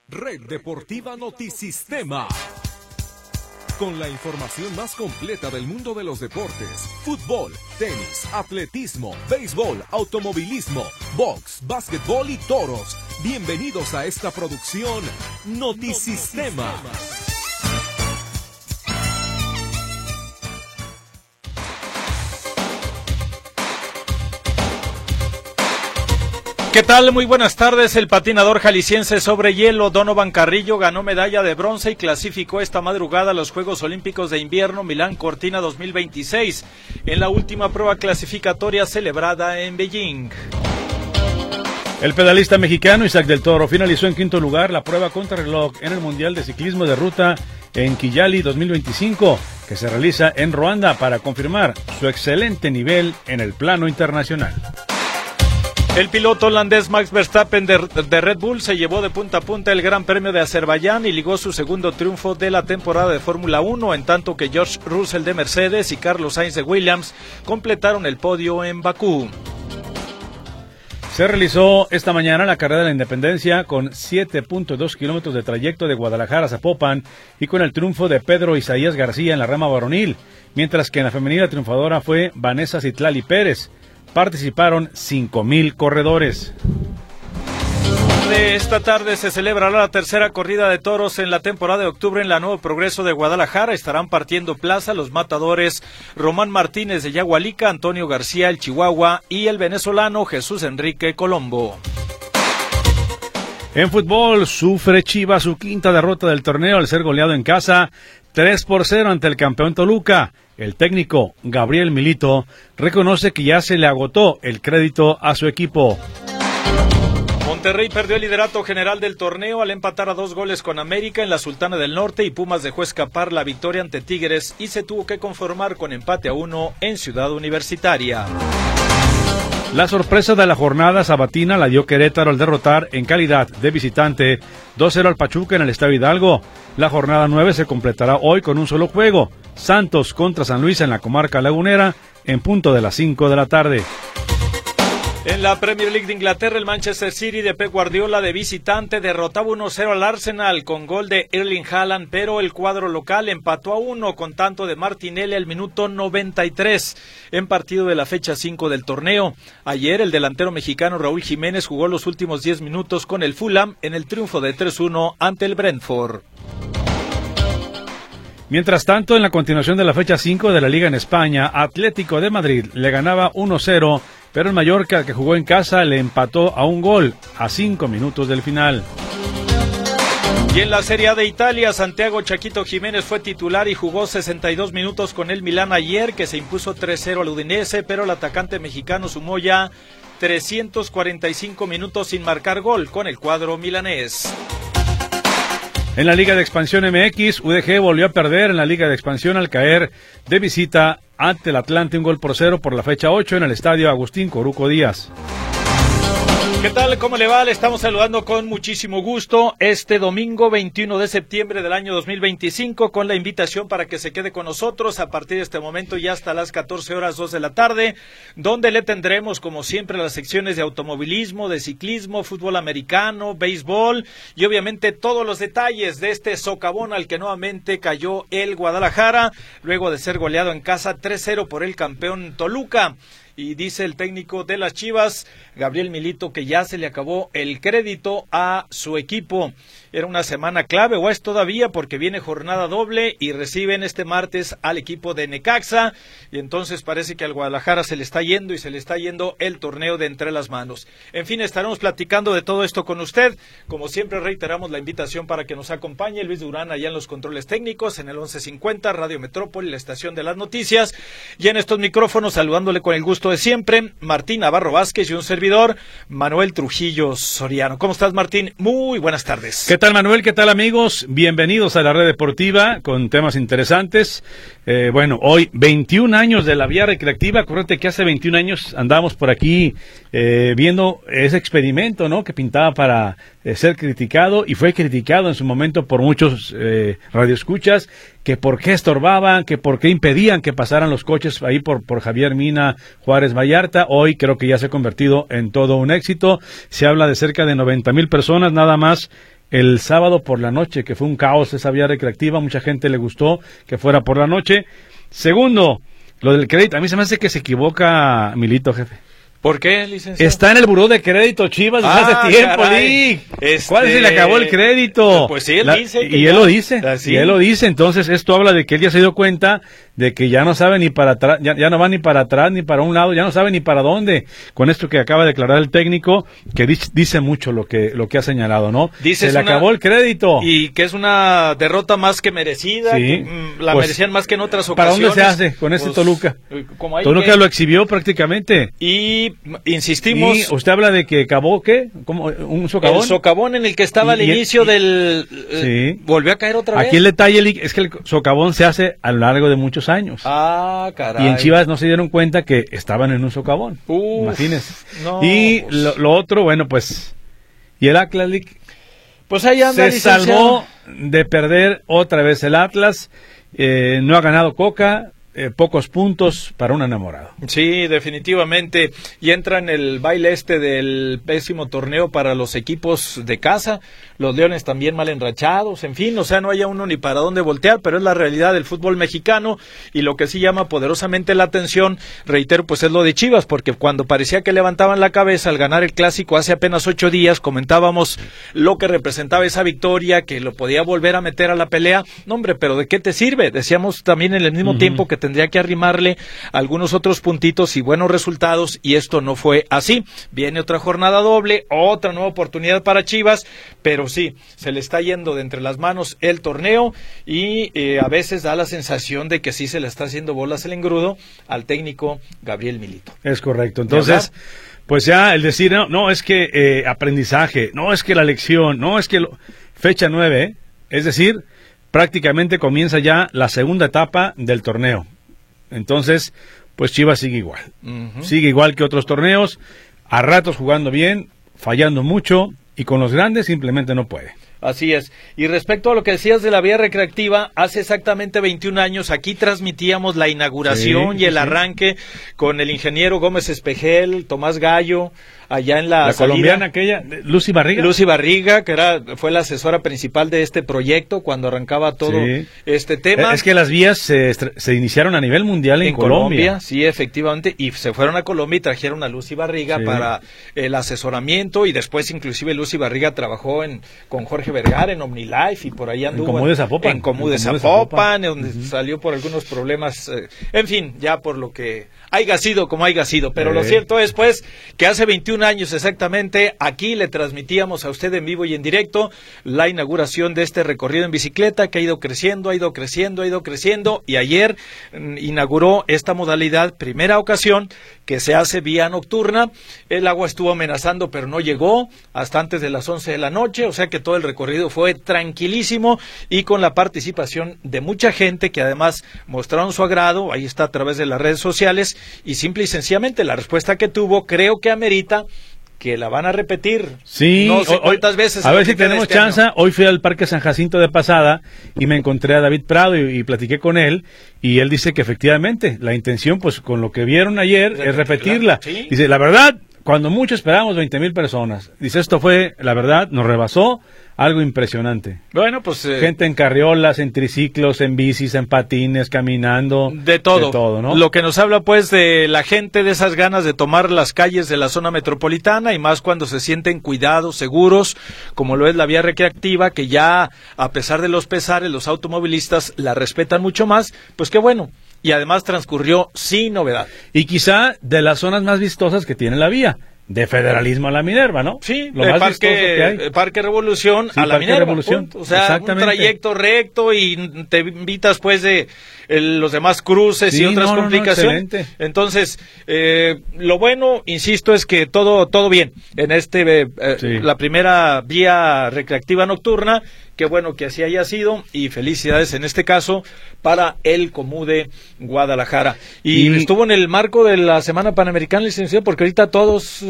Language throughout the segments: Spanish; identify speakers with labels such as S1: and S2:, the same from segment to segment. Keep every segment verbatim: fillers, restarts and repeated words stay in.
S1: Red Deportiva Notisistema. Con la información más completa del mundo de los deportes: fútbol, tenis, atletismo, béisbol, automovilismo, box, básquetbol y toros. Bienvenidos a esta producción Notisistema.
S2: ¿Qué tal? Muy buenas tardes. El patinador jalisciense sobre hielo Donovan Carrillo ganó medalla de bronce y clasificó esta madrugada a los Juegos Olímpicos de Invierno Milán Cortina dos mil veintiséis, en la última prueba clasificatoria celebrada en Beijing.
S3: El pedalista mexicano Isaac del Toro finalizó en quinto lugar la prueba contrarreloj en el Mundial de Ciclismo de Ruta en Kigali dos mil veinticinco, que se realiza en Ruanda, para confirmar su excelente nivel en el plano internacional.
S2: El piloto holandés Max Verstappen de, de Red Bull se llevó de punta a punta el Gran Premio de Azerbaiyán y ligó su segundo triunfo de la temporada de Fórmula uno, en tanto que George Russell de Mercedes y Carlos Sainz de Williams completaron el podio en Bakú.
S3: Se realizó esta mañana la carrera de la Independencia con siete punto dos kilómetros de trayecto de Guadalajara a Zapopan y con el triunfo de Pedro Isaías García en la rama varonil, mientras que en la femenina triunfadora fue Vanessa Citlali Pérez. Participaron cinco mil corredores.
S2: De esta tarde se celebrará la tercera corrida de toros en la temporada de octubre en la Nuevo Progreso de Guadalajara. Estarán partiendo plaza los matadores Román Martínez de Yagualica, Antonio García el Chihuahua y el venezolano Jesús Enrique Colombo.
S3: En fútbol, sufre Chivas su quinta derrota del torneo al ser goleado en casa tres por cero ante el campeón Toluca. El técnico Gabriel Milito reconoce que ya se le agotó el crédito a su equipo.
S2: Monterrey perdió el liderato general del torneo al empatar a dos goles con América en la Sultana del Norte, y Pumas dejó escapar la victoria ante Tigres y se tuvo que conformar con empate a uno en Ciudad Universitaria.
S3: La sorpresa de la jornada sabatina la dio Querétaro al derrotar en calidad de visitante dos cero al Pachuca en el Estadio Hidalgo. La jornada nueve se completará hoy con un solo juego: Santos contra San Luis en la comarca lagunera, en punto de las cinco de la tarde.
S2: En la Premier League de Inglaterra, el Manchester City de Pep Guardiola de visitante derrotaba uno cero al Arsenal con gol de Erling Haaland, pero el cuadro local empató a uno con tanto de Martinelli al minuto noventa y tres en partido de la fecha cinco del torneo. Ayer el delantero mexicano Raúl Jiménez jugó los últimos diez minutos con el Fulham en el triunfo de tres uno ante el Brentford.
S3: Mientras tanto, en la continuación de la fecha cinco de la Liga en España, Atlético de Madrid le ganaba uno cero, pero el Mallorca, que jugó en casa, le empató a un gol a cinco minutos del final.
S2: Y en la Serie A de Italia, Santiago Chaquito Jiménez fue titular y jugó sesenta y dos minutos con el Milán ayer, que se impuso tres cero al Udinese, pero el atacante mexicano sumó ya trescientos cuarenta y cinco minutos sin marcar gol con el cuadro milanés.
S3: En la Liga de Expansión M X, U D G volvió a perder en la Liga de Expansión al caer de visita ante el Atlante un gol por cero por la fecha ocho en el estadio Agustín Coruco Díaz.
S2: ¿Qué tal? ¿Cómo le va? Le estamos saludando con muchísimo gusto este domingo veintiuno de septiembre del año dos mil veinticinco, con la invitación para que se quede con nosotros a partir de este momento y hasta las catorce horas dos de la tarde, donde le tendremos como siempre las secciones de automovilismo, de ciclismo, fútbol americano, béisbol y obviamente todos los detalles de este socavón al que nuevamente cayó el Guadalajara luego de ser goleado en casa tres cero por el campeón Toluca. Y dice el técnico de las Chivas, Gabriel Milito, que ya se le acabó el crédito a su equipo. Era una semana clave, o es todavía, porque viene jornada doble y reciben este martes al equipo de Necaxa, y entonces parece que al Guadalajara se le está yendo y se le está yendo el torneo de entre las manos. En fin, estaremos platicando de todo esto con usted. Como siempre, reiteramos la invitación para que nos acompañe Luis Durán allá en los controles técnicos, en el once cincuenta, Radio Metrópoli, la estación de las noticias, y en estos micrófonos, saludándole con el gusto de siempre, Martín Navarro Vázquez y un servidor, Manuel Trujillo Soriano. ¿Cómo estás, Martín? Muy buenas tardes.
S3: ¿Qué tal, Manuel? ¿Qué tal, amigos? Bienvenidos a la Red Deportiva con temas interesantes. Eh, bueno, hoy veintiún años de la vía recreativa. Acuérdate que hace veintiún años andábamos por aquí eh, viendo ese experimento, ¿no?, que pintaba para eh, ser criticado, y fue criticado en su momento por muchos eh, radioescuchas, que por qué estorbaban, que por qué impedían que pasaran los coches ahí por, por Javier Mina, Juárez Vallarta. Hoy creo que ya se ha convertido en todo un éxito. Se habla de cerca de noventa mil personas nada más el sábado por la noche, que fue un caos esa vía recreativa, mucha gente le gustó que fuera por la noche. Segundo, lo del crédito, a mí se me hace que se equivoca Milito, jefe.
S2: ¿Por qué, licenciado?
S3: Está en el buró de crédito Chivas desde
S2: ah,
S3: hace tiempo,
S2: Lee. Este...
S3: ¿Cuál se le acabó el crédito?
S2: Pues sí, él
S3: la,
S2: dice.
S3: Y
S2: ya...
S3: él lo dice,
S2: ¿Así?
S3: y él lo dice, entonces esto habla de que él ya se dio cuenta de que ya no sabe ni para atrás, ya, ya no va ni para atrás ni para un lado, ya no sabe ni para dónde, con esto que acaba de declarar el técnico, que dice, dice mucho lo que lo que ha señalado, ¿no?
S2: Dice
S3: se le
S2: una...
S3: acabó el crédito.
S2: Y que es una derrota más que merecida,
S3: sí,
S2: que, mm, la
S3: pues,
S2: merecían más que en otras
S3: ¿para
S2: ocasiones.
S3: dónde se hace con ese
S2: pues,
S3: Toluca?
S2: Como
S3: Toluca
S2: que...
S3: lo exhibió prácticamente.
S2: Y insistimos...
S3: Y usted habla de que acabó, ¿qué? ¿Cómo? ¿Un socavón?
S2: El socavón en el que estaba
S3: y,
S2: al inicio
S3: y,
S2: del...
S3: Sí.
S2: Eh, volvió a caer otra vez.
S3: Aquí el detalle es que el socavón se hace a lo largo de muchos años.
S2: Ah, caray.
S3: Y en Chivas no se dieron cuenta que estaban en un socavón.
S2: Uf,
S3: imagínense.
S2: No,
S3: y
S2: pues...
S3: lo, lo otro, bueno, pues... Y el Atlas,
S2: pues ahí anda,
S3: se
S2: licenciado.
S3: salvó de perder otra vez el Atlas. Eh, no ha ganado Coca. Eh, pocos puntos para un enamorado.
S2: Sí, definitivamente. Y entra en el baile este del pésimo torneo para los equipos de casa. Los Leones también mal enrachados. En fin, o sea, no haya uno ni para dónde voltear, pero es la realidad del fútbol mexicano. Y lo que sí llama poderosamente la atención, reitero, pues es lo de Chivas, porque cuando parecía que levantaban la cabeza al ganar el clásico hace apenas ocho días, comentábamos lo que representaba esa victoria, que lo podía volver a meter a la pelea. No, hombre, pero ¿de qué te sirve? Decíamos también en el mismo uh-huh. tiempo que tendría que arrimarle algunos otros puntitos y buenos resultados, y esto no fue así. Viene otra jornada doble, otra nueva oportunidad para Chivas, pero sí, se le está yendo de entre las manos el torneo y eh, a veces da la sensación de que sí se le está haciendo bolas el engrudo al técnico Gabriel Milito.
S3: Es correcto, entonces... Pues ya el decir, no, no es que eh, aprendizaje, no es que la lección, no es que... Lo... Fecha nueve, ¿eh? Es decir, prácticamente comienza ya la segunda etapa del torneo. Entonces, pues Chivas sigue igual. Uh-huh. Sigue igual que otros torneos, a ratos jugando bien, fallando mucho, y con los grandes simplemente no puede.
S2: Así es. Y respecto a lo que decías de la vía recreativa, hace exactamente veintiún años aquí transmitíamos la inauguración sí, y el sí. arranque con el ingeniero Gómez Espejel, Tomás Gallo, allá en la,
S3: la
S2: salida.
S3: colombiana aquella, Lucy Barriga.
S2: Lucy Barriga, que era fue la asesora principal de este proyecto cuando arrancaba todo sí. este tema.
S3: Es que las vías se, se iniciaron a nivel mundial en,
S2: en
S3: Colombia.
S2: Colombia. Sí, efectivamente, y se fueron a Colombia y trajeron a Lucy Barriga sí. para el asesoramiento, y después inclusive Lucy Barriga trabajó en con Jorge Vergara en OmniLife y por ahí anduvo.
S3: En Comú de Zapopan.
S2: En Comú de Zapopan, donde uh-huh. salió por algunos problemas. Eh, en fin, ya por lo que haya sido como haya sido. Pero eh. lo cierto es, pues, que hace veintiún años exactamente, aquí le transmitíamos a usted en vivo y en directo la inauguración de este recorrido en bicicleta que ha ido creciendo, ha ido creciendo, ha ido creciendo, y ayer mm, inauguró esta modalidad, primera ocasión que se hace vía nocturna. El agua estuvo amenazando, pero no llegó hasta antes de las once de la noche, o sea que todo el recorrido fue tranquilísimo y con la participación de mucha gente que además mostraron su agrado. Ahí está a través de las redes sociales, y simple y sencillamente la respuesta que tuvo creo que amerita que la van a repetir.
S3: Sí,
S2: no sé
S3: hoy,
S2: cuántas veces.
S3: A ver si tenemos este chance. Año. Hoy fui al Parque San Jacinto de pasada y me encontré a David Prado y, y platiqué con él, y él dice que efectivamente la intención, pues con lo que vieron ayer, Repetirla. es repetirla. ¿Sí? Dice, la verdad, cuando mucho esperábamos veinte mil personas. Dice, esto fue, la verdad, nos rebasó. Algo impresionante.
S2: Bueno, pues... Eh,
S3: gente en carriolas, en triciclos, en bicis, en patines, caminando.
S2: De todo.
S3: De todo, ¿no?
S2: Lo que nos habla, pues, de la gente, de esas ganas de tomar las calles de la zona metropolitana, y más cuando se sienten cuidados, seguros, como lo es la vía recreativa, que ya, a pesar de los pesares, los automovilistas la respetan mucho más. Pues qué bueno. Y además transcurrió sin novedad.
S3: Y quizá de las zonas más vistosas que tiene la vía. De Federalismo a la Minerva, ¿no?
S2: Sí, lo más parque, que hay. Parque Revolución sí, a la
S3: Parque
S2: Minerva.
S3: Revolución.
S2: O sea, un trayecto recto, y te invitas pues de el, los demás cruces sí, y otras no, complicaciones. No, no, Entonces, eh, lo bueno, insisto, es que todo todo bien en este eh, sí. la primera vía recreativa nocturna. Qué bueno que así haya sido, y felicidades en este caso para el Comú de Guadalajara. Y, y estuvo en el marco de la Semana Panamericana, licenciado, porque ahorita todos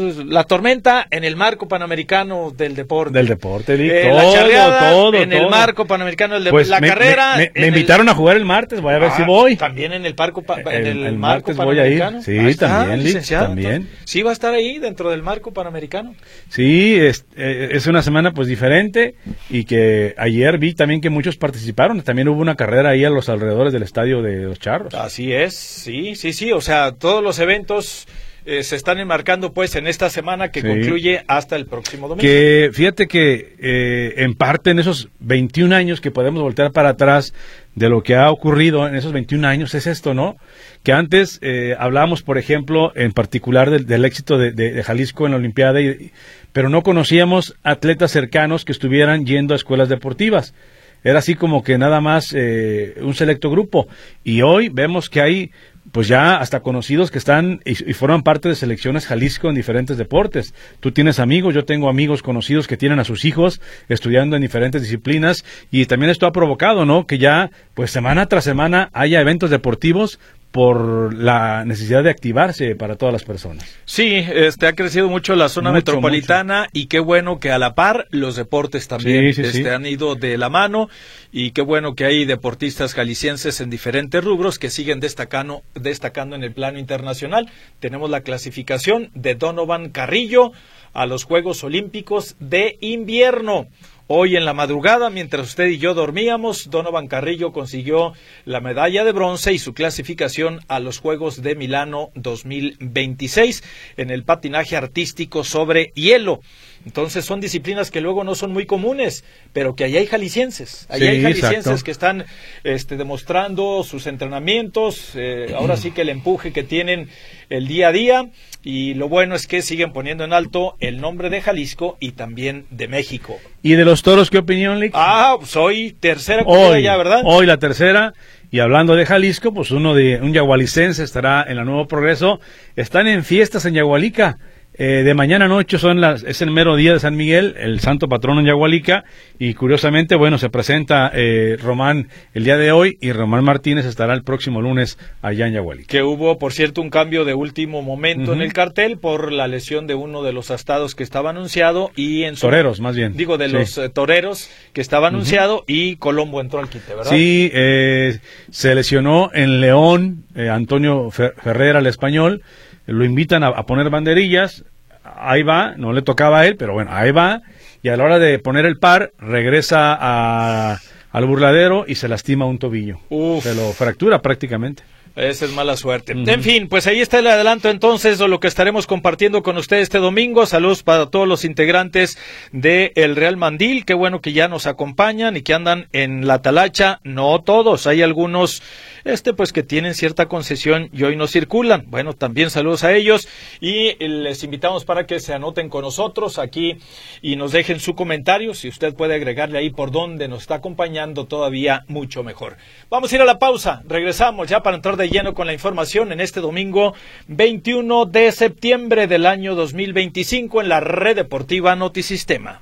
S2: la tormenta en el marco panamericano del deporte.
S3: Del deporte, Lick.
S2: Eh,
S3: todo,
S2: la charreada
S3: todo,
S2: en
S3: todo.
S2: el marco panamericano del deporte.
S3: Pues
S2: la
S3: me,
S2: carrera.
S3: Me, me, me
S2: el...
S3: invitaron a jugar el martes, voy a ver
S2: ah,
S3: si voy.
S2: También en el parco pa... en
S3: el,
S2: el,
S3: el
S2: marco
S3: martes voy a ir.
S2: panamericano.
S3: Sí,
S2: está,
S3: también, Lick, también.
S2: Entonces, sí va a estar ahí dentro del marco panamericano.
S3: Sí, es, es una semana pues diferente y que ayer vi también que muchos participaron. También hubo una carrera ahí a los alrededores del estadio de Los Charros.
S2: Así es, sí, sí, sí. O sea, todos los eventos eh, se están enmarcando pues en esta semana que sí. concluye hasta el próximo domingo.
S3: Que fíjate que eh, en parte en esos veintiún años que podemos voltear para atrás de lo que ha ocurrido en esos veintiún años es esto, ¿no? Que antes eh, hablábamos, por ejemplo, en particular del, del éxito de, de, de Jalisco en la Olimpiada, y, pero no conocíamos atletas cercanos que estuvieran yendo a escuelas deportivas. Era así como que nada más eh, un selecto grupo. Y hoy vemos que hay pues ya hasta conocidos que están y, y forman parte de selecciones Jalisco en diferentes deportes. Tú tienes amigos, yo tengo amigos conocidos que tienen a sus hijos estudiando en diferentes disciplinas, y también esto ha provocado, ¿no?, que ya pues semana tras semana haya eventos deportivos por la necesidad de activarse para todas las personas.
S2: Sí, este ha crecido mucho la zona mucho, metropolitana mucho. Y qué bueno que a la par los deportes también sí, sí, este, sí. han ido de la mano, y qué bueno que hay deportistas jaliscienses en diferentes rubros que siguen destacando, destacando en el plano internacional. Tenemos la clasificación de Donovan Carrillo a los Juegos Olímpicos de Invierno. Hoy en la madrugada, mientras usted y yo dormíamos, Donovan Carrillo consiguió la medalla de bronce y su clasificación a los Juegos de Milano dos mil veintiséis en el patinaje artístico sobre hielo. Entonces son disciplinas que luego no son muy comunes, pero que allá hay jaliscienses, allá sí, hay jaliscienses exacto. que están este, demostrando sus entrenamientos, eh, ahora sí que el empuje que tienen el día a día, y lo bueno es que siguen poniendo en alto el nombre de Jalisco y también de México.
S3: ¿Y de los toros qué opinión, Lick?
S2: Ah, soy pues tercera hoy, ya, ¿verdad?
S3: Hoy la tercera. Y hablando de Jalisco, pues uno de un yagualicense estará en la Nuevo Progreso. Están en fiestas en Yagualica. Eh, de mañana a noche son las, es el mero día de San Miguel, el santo patrono en Yagualica, y curiosamente, bueno, se presenta eh, Román el día de hoy, y Román Martínez estará el próximo lunes allá en Yagualica.
S2: Que hubo, por cierto, un cambio de último momento uh-huh. en el cartel por la lesión de uno de los astados que estaba anunciado, y en su,
S3: toreros, más bien.
S2: Digo, de sí. los eh, toreros que estaba anunciado, uh-huh. y Colombo entró al quite, ¿verdad?
S3: Sí, eh, se lesionó en León eh, Antonio Ferrera, el español. Lo invitan a, a poner banderillas, ahí va, no le tocaba a él, pero bueno, ahí va, y a la hora de poner el par, regresa a, al burladero y se lastima un tobillo. Uf. Se lo fractura prácticamente.
S2: Esa es mala suerte. Uh-huh. En fin, pues ahí está el adelanto entonces de lo que estaremos compartiendo con ustedes este domingo. Saludos para todos los integrantes de el Real Mandil. Qué bueno que ya nos acompañan y que andan en la talacha. No todos, hay algunos este pues que tienen cierta concesión y hoy no circulan. Bueno, también saludos a ellos, y les invitamos para que se anoten con nosotros aquí y nos dejen su comentario. Si usted puede agregarle ahí por donde nos está acompañando, todavía mucho mejor. Vamos a ir a la pausa. Regresamos ya para entrar de lleno con la información en este domingo veintiuno de septiembre del año dos mil veinticinco en la Red Deportiva Notisistema.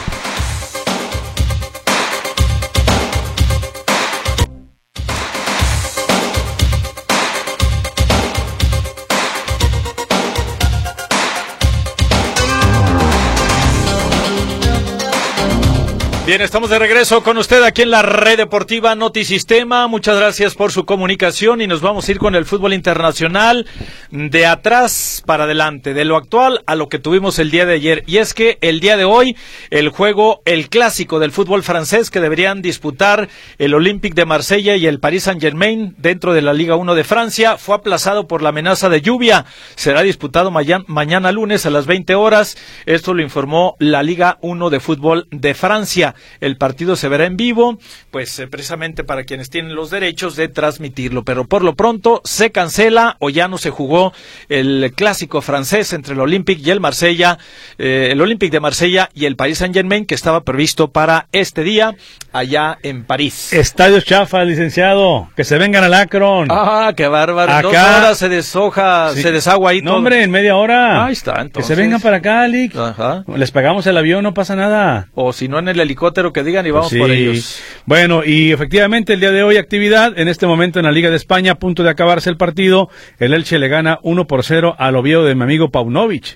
S2: Bien, estamos de regreso con usted aquí en la Red Deportiva Notisistema. Muchas gracias por su comunicación, y nos vamos a ir con el fútbol internacional de atrás para adelante, de lo actual a lo que tuvimos el día de ayer. Y es que el día de hoy, el juego, el clásico del fútbol francés que deberían disputar el Olympique de Marsella y el Paris Saint-Germain dentro de la Liga uno de Francia, fue aplazado por la amenaza de lluvia. Será disputado mañana, mañana lunes a las veinte horas. Esto lo informó la Liga uno de Fútbol de Francia. El partido se verá en vivo, pues eh, precisamente para quienes tienen los derechos de transmitirlo, pero por lo pronto se cancela o ya no se jugó el clásico francés entre el Olympique y el Marsella, eh, el Olympique de Marsella y el Paris Saint-Germain, que estaba previsto para este día allá en París.
S3: Estadios chafa, licenciado, que se vengan al Akron.
S2: Ah, qué bárbaro.
S3: Acá,
S2: en dos horas se deshoja, sí. se desagua ahí
S3: no,
S2: todo.
S3: hombre, en media hora.
S2: Ahí está, entonces.
S3: Que se vengan para acá, Lick. Ajá. Les pagamos el avión, no pasa nada.
S2: O si no, en el helicóptero que digan y vamos
S3: pues sí.
S2: por ellos.
S3: Bueno, y efectivamente el día de hoy actividad, en este momento en la Liga de España, a punto de acabarse el partido, el Elche le gana uno por cero al Oviedo de mi amigo Paunovic.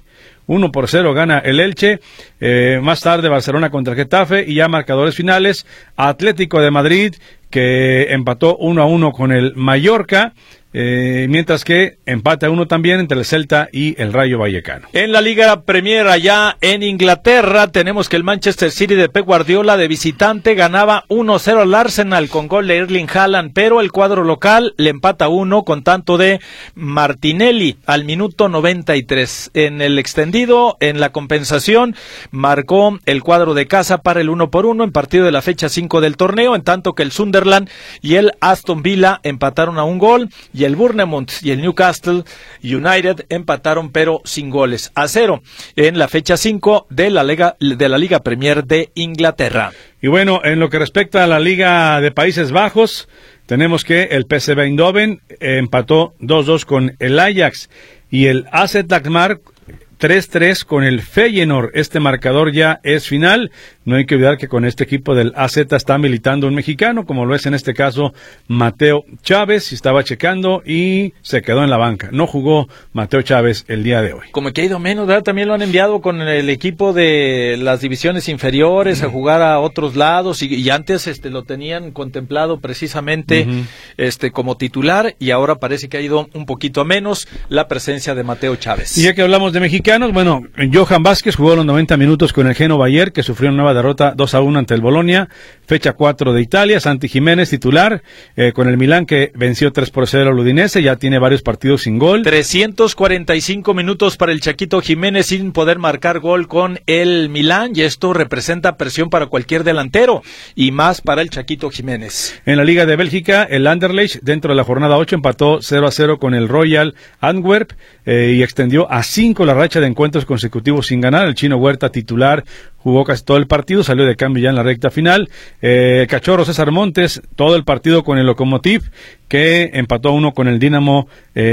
S3: uno por cero gana el Elche. Eh, más tarde Barcelona contra el Getafe y ya marcadores finales. Atlético de Madrid, que empató uno a uno con el Mallorca. Eh, mientras que empate a uno también entre el Celta y el Rayo Vallecano.
S2: En la Liga Premier allá en Inglaterra tenemos que el Manchester City de Pep Guardiola de visitante ganaba uno cero al Arsenal con gol de Erling Haaland, pero el cuadro local le empata uno con tanto de Martinelli al minuto noventa y tres. En el extendido, en la compensación, marcó el cuadro de casa para el uno por uno en partido de la fecha cinco del torneo, en tanto que el Sunderland y el Aston Villa empataron a un gol y el Bournemouth y el Newcastle United empataron pero sin goles, a cero en la fecha cinco de la Liga de la Liga Premier de Inglaterra.
S3: Y bueno, en lo que respecta a la Liga de Países Bajos, tenemos que el P S V Eindhoven empató dos dos con el Ajax y el A Z Alkmaar tres tres con el Feyenoord. Este marcador ya es final. No hay que olvidar que con este equipo del A Z está militando un mexicano, como lo es en este caso Mateo Chávez. Estaba checando y se quedó en la banca. No jugó Mateo Chávez el día de hoy.
S2: Como que ha ido menos, ¿verdad? También lo han enviado con el equipo de las divisiones inferiores uh-huh. a jugar a otros lados y, y antes este lo tenían contemplado precisamente uh-huh. este como titular y ahora parece que ha ido un poquito menos la presencia de Mateo Chávez.
S3: Y ya que hablamos de mexicanos, bueno, Johan Vázquez jugó los noventa minutos con el Génova ayer, que sufrió una nueva derrota dos a uno ante el Bolonia, fecha cuatro de Italia. Santi Jiménez titular eh, con el Milán, que venció tres por cero al Udinese, ya tiene varios partidos sin gol.
S2: trescientos cuarenta y cinco minutos para el Chaquito Jiménez sin poder marcar gol con el Milán, y esto representa presión para cualquier delantero y más para el Chaquito Jiménez.
S3: En la Liga de Bélgica, el Anderlecht dentro de la jornada ocho empató cero a cero con el Royal Antwerp eh, y extendió a cinco la racha de encuentros consecutivos sin ganar. El Chino Huerta titular jugó casi todo el partido, salió de cambio ya en la recta final. Eh, Cachorro César Montes, todo el partido con el Lokomotiv, que empató a uno con el Dinamo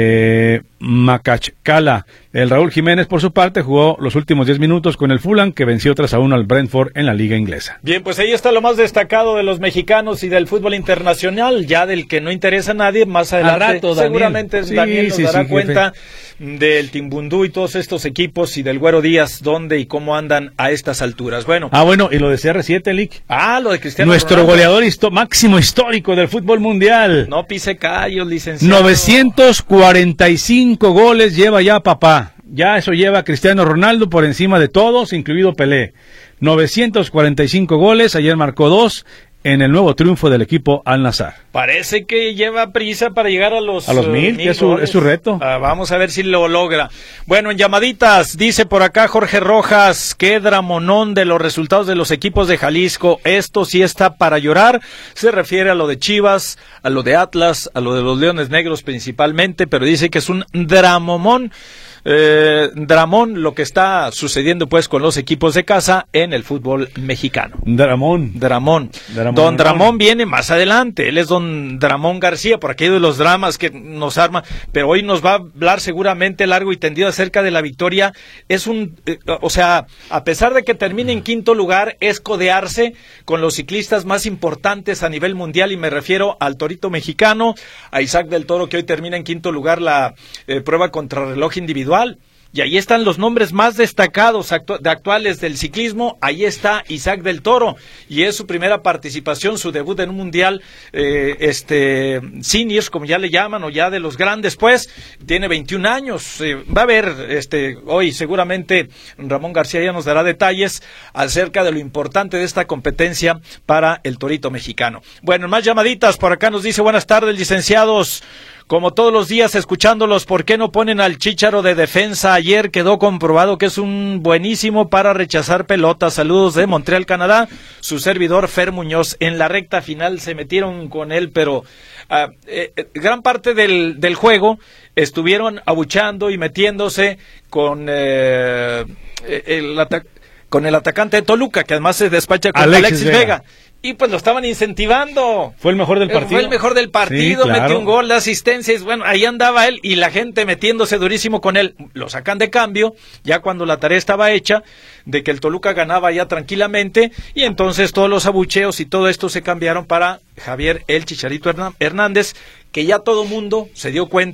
S3: eh, Makachkala. El Raúl Jiménez, por su parte, jugó los últimos diez minutos con el Fulham, que venció tres a uno al Brentford en la Liga Inglesa.
S2: Bien, pues ahí está lo más destacado de los mexicanos y del fútbol internacional, ya del que no interesa a nadie, más adelante rato, seguramente Daniel, sí, Daniel nos sí, dará sí, cuenta jefe. del Timbundú y todos estos equipos y del Güero Díaz, dónde y cómo andan a estas alturas. Bueno.
S3: Ah, bueno, y lo de C R siete, Lick.
S2: Ah, lo de Cristiano
S3: Nuestro
S2: Ronaldo.
S3: goleador histo- máximo histórico del fútbol mundial.
S2: No pise callos, licenciado.
S3: novecientos cuarenta y cinco goles lleva ya papá. Ya eso lleva a Cristiano Ronaldo por encima de todos, incluido Pelé. novecientos cuarenta y cinco goles, ayer marcó dos en el nuevo triunfo del equipo Al Nassr.
S2: Parece que lleva prisa para llegar a los
S3: a los mil, uh, mil que es su, es su reto.
S2: Ah, vamos a ver si lo logra. Bueno, en llamaditas, dice por acá Jorge Rojas, qué dramonón de los resultados de los equipos de Jalisco. Esto sí está para llorar. Se refiere a lo de Chivas, a lo de Atlas, a lo de los Leones Negros principalmente, pero dice que es un dramomón. Eh, Dramón, lo que está sucediendo pues con los equipos de casa en el fútbol mexicano.
S3: Dramón.
S2: Dramón. Dramón. Don Dramón viene más adelante, él es don Dramón García, por aquello de los dramas que nos arma, pero hoy nos va a hablar seguramente largo y tendido acerca de la victoria. Es un, eh, o sea, a pesar de que termine en quinto lugar, es codearse con los ciclistas más importantes a nivel mundial, y me refiero al Torito mexicano, a Isaac del Toro, que hoy termina en quinto lugar la eh, prueba contrarreloj individual. Y ahí están los nombres más destacados actu- de actuales del ciclismo. Ahí está Isaac del Toro, y es su primera participación, su debut en un mundial eh, este seniors, como ya le llaman, o ya de los grandes, pues tiene veintiún años. Eh, va a ver este hoy seguramente Ramón García ya nos dará detalles acerca de lo importante de esta competencia para el Torito mexicano. Bueno, más llamaditas por acá. Nos dice buenas tardes, licenciados. Como todos los días escuchándolos, ¿por qué no ponen al Chícharo de defensa? Ayer quedó comprobado que es un buenísimo para rechazar pelotas. Saludos de Montreal, Canadá. Su servidor Fer Muñoz. En la recta final se metieron con él, pero uh, eh, gran parte del, del juego estuvieron abuchando y metiéndose con eh, el, ata- con el atacante de Toluca, que además se despacha con Alexis, Alexis Vega. Vega. Y pues lo estaban incentivando.
S3: Fue el mejor del partido.
S2: Fue el mejor del partido, sí, claro. Metió un gol, de asistencias, bueno, ahí andaba él y la gente metiéndose durísimo con él. Lo sacan de cambio, ya cuando la tarea estaba hecha, de que el Toluca ganaba ya tranquilamente, y entonces todos los abucheos y todo esto se cambiaron para Javier el Chicharito Hernández, que ya todo mundo se dio cuenta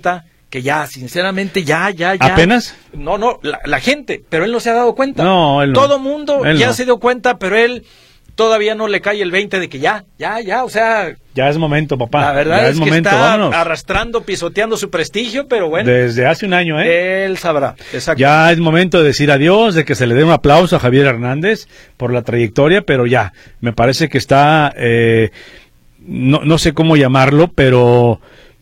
S2: que ya, sinceramente, ya, ya, ya.
S3: ¿Apenas?
S2: No, no, la, la gente, pero él no se ha dado cuenta.
S3: No, él no.
S2: Todo mundo
S3: Él
S2: ya
S3: no.
S2: se dio cuenta, pero él todavía no le cae el veinte de que ya, ya, ya, o sea...
S3: Ya es momento, papá.
S2: La verdad
S3: ya
S2: es,
S3: es
S2: que
S3: momento,
S2: está
S3: vámonos.
S2: arrastrando, pisoteando su prestigio, pero bueno.
S3: Desde hace un año, ¿eh?
S2: Él sabrá, exacto.
S3: Ya es momento de decir adiós, de que se le dé un aplauso a Javier Hernández por la trayectoria, pero ya, me parece que está, eh, no, no sé cómo llamarlo, pero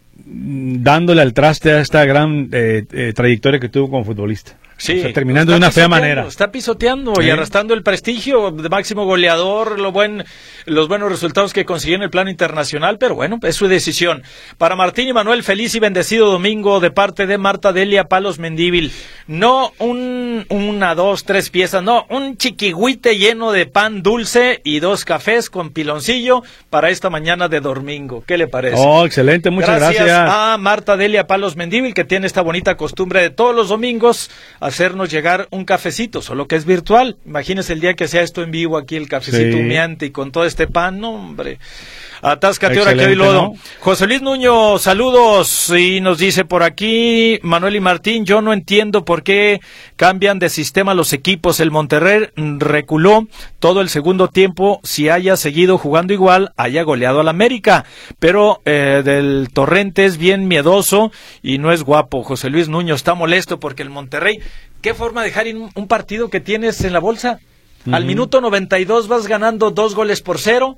S3: dándole al traste a esta gran eh, eh, trayectoria que tuvo como futbolista.
S2: Sí,
S3: o sea, terminando de una fea manera.
S2: Está pisoteando
S3: ¿Sí?
S2: y arrastrando el prestigio de máximo goleador, lo buen, los buenos resultados que consiguió en el plano internacional, pero bueno, es su decisión. Para Martín y Manuel, feliz y bendecido domingo de parte de Marta Delia Palos Mendíbil. No un, una, dos, tres piezas, no, un chiquihuite lleno de pan dulce y dos cafés con piloncillo para esta mañana de domingo. ¿Qué le parece?
S3: Oh, excelente, muchas gracias.
S2: Gracias a Marta Delia Palos Mendíbil, que tiene esta bonita costumbre de todos los domingos hacernos llegar un cafecito, solo que es virtual. Imagínese el día que sea esto en vivo aquí, el cafecito
S3: sí.
S2: humeante y con todo este pan, no, hombre. Atáscate ahora que
S3: Excelente,
S2: hoy lodo.
S3: ¿no?
S2: José Luis Nuño, saludos, y nos dice por aquí, Manuel y Martín, yo no entiendo por qué cambian de sistema los equipos. El Monterrey reculó todo el segundo tiempo, si haya seguido jugando igual, haya goleado al América, pero eh, del Torrente es bien miedoso y no es guapo. José Luis Nuño está molesto porque el Monterrey, ¿qué forma de dejar in un partido que tienes en la bolsa? Uh-huh. Al minuto noventa y dos vas ganando dos goles por cero,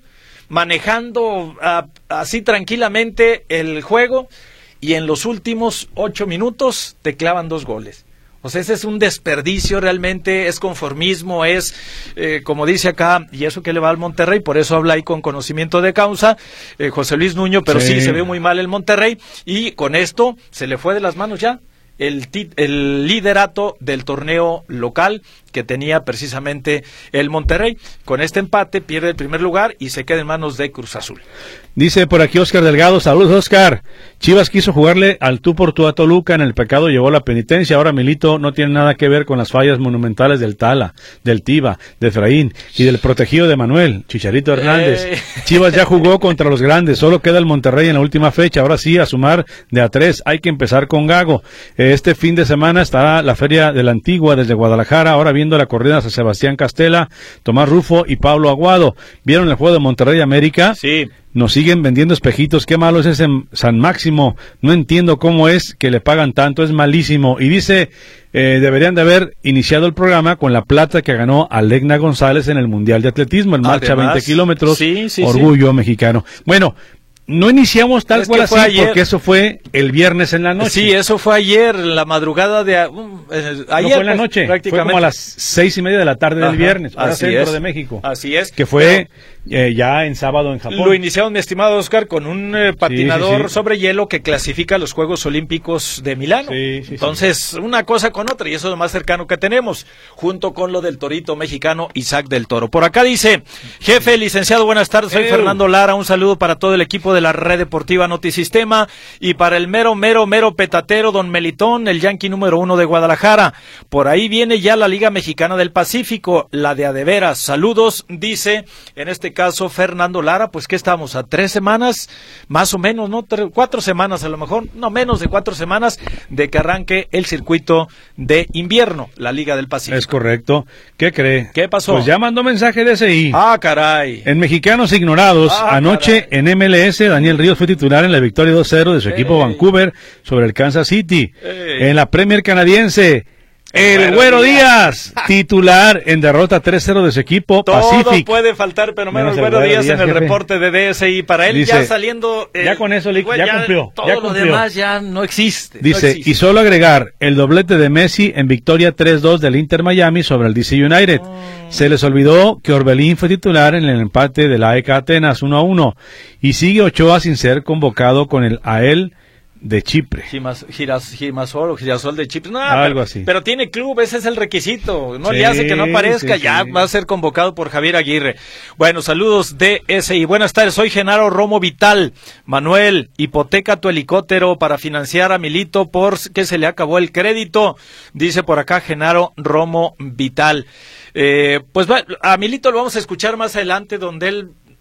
S2: manejando a, así tranquilamente el juego, y en los últimos ocho minutos te clavan dos goles. O sea, ese es un desperdicio realmente, es conformismo, es, eh, como dice acá, y eso que le va al Monterrey, por eso habla ahí con conocimiento de causa, eh, José Luis Nuño, pero sí. sí, se ve muy mal el Monterrey, y con esto se le fue de las manos ya el, el liderato del torneo local que tenía precisamente el Monterrey. Con este empate pierde el primer lugar y se queda en manos de Cruz Azul.
S3: Dice por aquí Oscar Delgado, saludos Oscar. Chivas quiso jugarle al tú por tú a Toluca, en el pecado llevó la penitencia. Ahora Milito no tiene nada que ver con las fallas monumentales del Tala, del Tiva, de Efraín y del protegido de Manuel, Chicharito Hernández. Eh. Chivas ya jugó contra los grandes, solo queda el Monterrey en la última fecha. Ahora sí, a sumar de a tres, hay que empezar con Gago. Este fin de semana estará la Feria de la Antigua desde Guadalajara, ahora viendo la corrida a Sebastián Castela, Tomás Rufo y Pablo Aguado. ¿Vieron el juego de Monterrey América?
S2: Sí.
S3: Nos siguen vendiendo espejitos, qué malo es ese San Máximo, no entiendo cómo es que le pagan tanto, es malísimo. Y dice, eh, deberían de haber iniciado el programa con la plata que ganó Alegna González en el Mundial de Atletismo, en marcha Además, veinte kilómetros, sí, sí, orgullo sí. mexicano. Bueno, no iniciamos tal es cual así, ayer. Porque eso fue el viernes en la noche.
S2: Sí, eso fue ayer, la madrugada de... Uh, eh, ayer,
S3: no fue en la noche, pues, fue como a las seis y media de la tarde Ajá, del viernes, hora centro
S2: es.
S3: de México.
S2: Así es.
S3: Que fue eh, ya en sábado en Japón.
S2: Lo iniciaron, mi estimado Oscar, con un eh, patinador sí, sí, sí. sobre hielo que clasifica a los Juegos Olímpicos de Milano.
S3: Sí, sí,
S2: Entonces,
S3: sí.
S2: una cosa con otra, y eso es lo más cercano que tenemos, junto con lo del torito mexicano Isaac del Toro. Por acá dice, jefe, licenciado, buenas tardes, soy Ew. Fernando Lara, un saludo para todo el equipo de la Red Deportiva Notisistema y para el mero, mero, mero petatero Don Melitón, el Yankee número uno de Guadalajara. Por ahí viene ya la Liga Mexicana del Pacífico, la de adeveras. Saludos, dice, en este caso Fernando Lara, pues que estamos a tres semanas, más o menos, ¿no? Tres, cuatro semanas a lo mejor, no menos de cuatro semanas de que arranque el circuito de invierno, la Liga del Pacífico.
S3: Es correcto. ¿Qué cree?
S2: ¿Qué pasó?
S3: Pues ya mandó mensaje de ese I.
S2: Ah, caray.
S3: En Mexicanos Ignorados, ah, anoche caray. En M L S, Daniel Ríos fue titular en la victoria dos cero de su equipo Ey. Vancouver sobre el Kansas City. Ey. En la Premier canadiense, el, el Güero Díaz, Díaz titular en derrota tres cero de su equipo
S2: Todo
S3: Pacific.
S2: puede faltar, pero menos, menos el Güero Díaz, Díaz en el jefe. Reporte de D S I. Para él, dice, ya saliendo... Eh,
S3: ya con eso, ya, ya cumplió.
S2: Todo
S3: ya
S2: lo
S3: cumplió.
S2: demás ya no existe.
S3: Dice,
S2: no existe.
S3: Y solo agregar el doblete de Messi en victoria tres dos del Inter Miami sobre el D C United. Oh. Se les olvidó que Orbelín fue titular en el empate de la A E K Atenas uno a uno. Y sigue Ochoa sin ser convocado con el A E L de Chipre.
S2: Gimas, giras, Gimasol o Girasol de Chipre. No,
S3: Algo
S2: pero,
S3: así.
S2: Pero tiene club, ese es el requisito. No
S3: sí,
S2: le hace que no aparezca,
S3: sí,
S2: ya
S3: sí.
S2: va a ser convocado por Javier Aguirre. Bueno, saludos D S I. Buenas tardes, soy Genaro Romo Vital. Manuel, hipoteca tu helicóptero para financiar a Milito porque se le acabó el crédito. Dice por acá Genaro Romo Vital. Eh, pues a Milito lo vamos a escuchar más adelante, donde él